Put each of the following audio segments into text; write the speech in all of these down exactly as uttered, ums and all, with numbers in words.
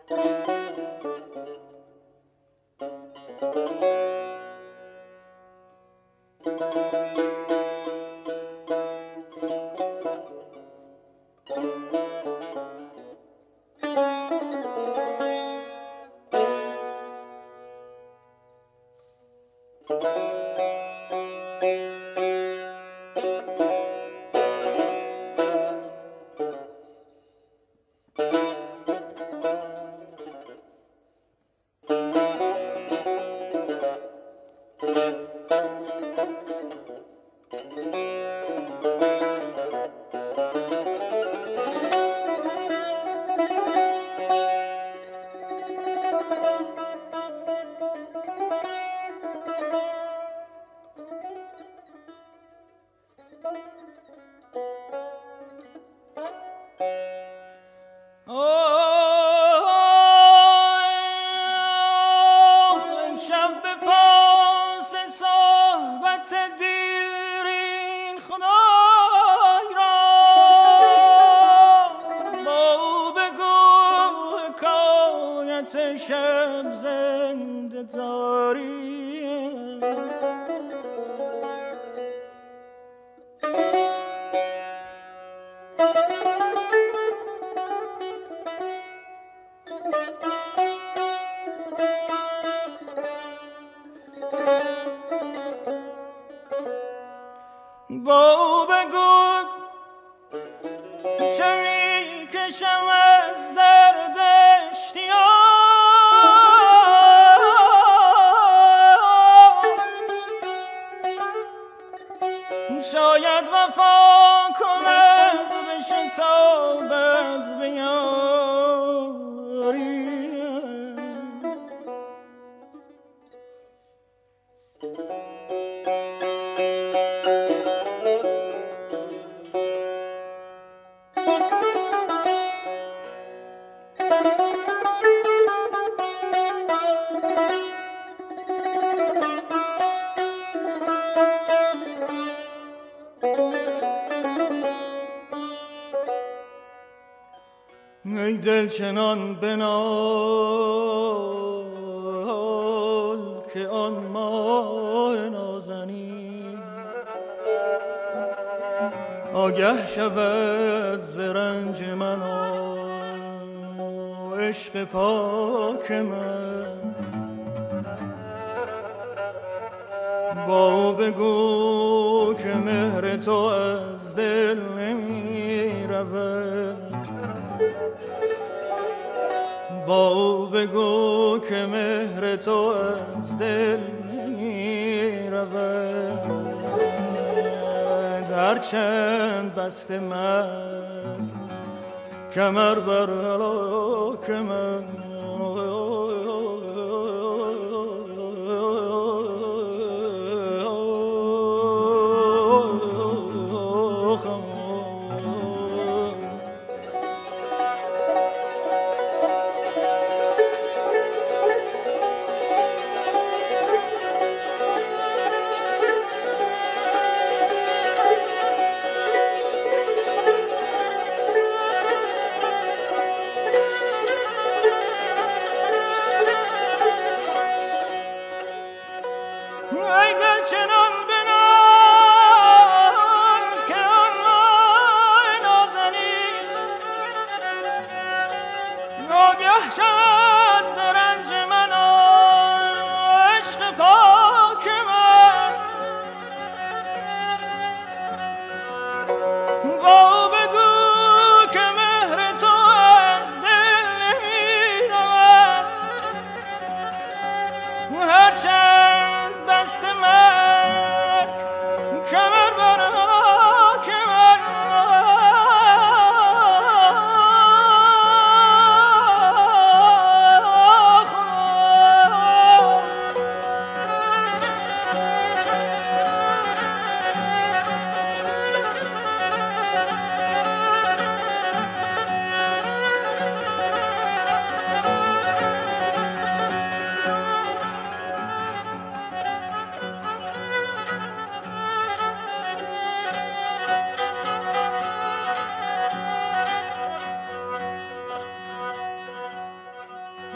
ای دل چنان بنال که آن ماه نازنین آگه شود ز رنج من و عشق پاک من. با بگو که مهر تو از دل نمی رود، با بگو که مهر تو از دل نمی رود. هرچند بست من کمر بر هلاک من،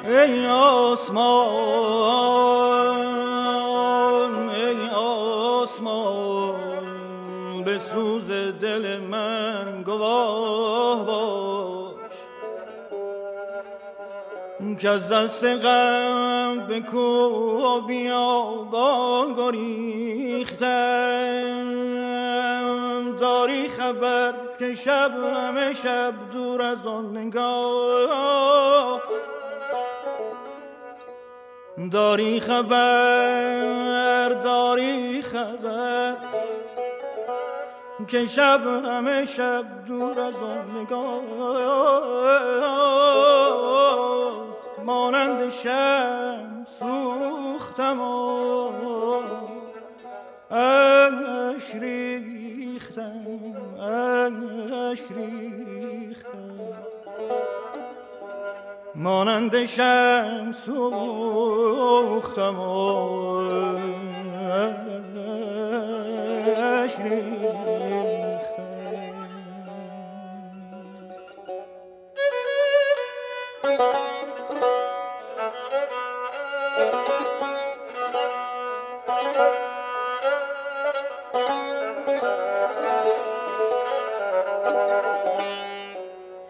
ای آسمان ای آسمان به سوز دل من گواه باش که از دست غم به کوه و بیابان گریختم داری خبر که شب همه شب دور از آن نگاه داری خبر داری خبر که شب همه شب دور از آن نگاه مانند شمع سوختم و اشک ریختم اشک ریختم مانند شمع سوختم و اشک ریختم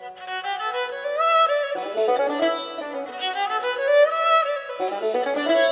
Thank you.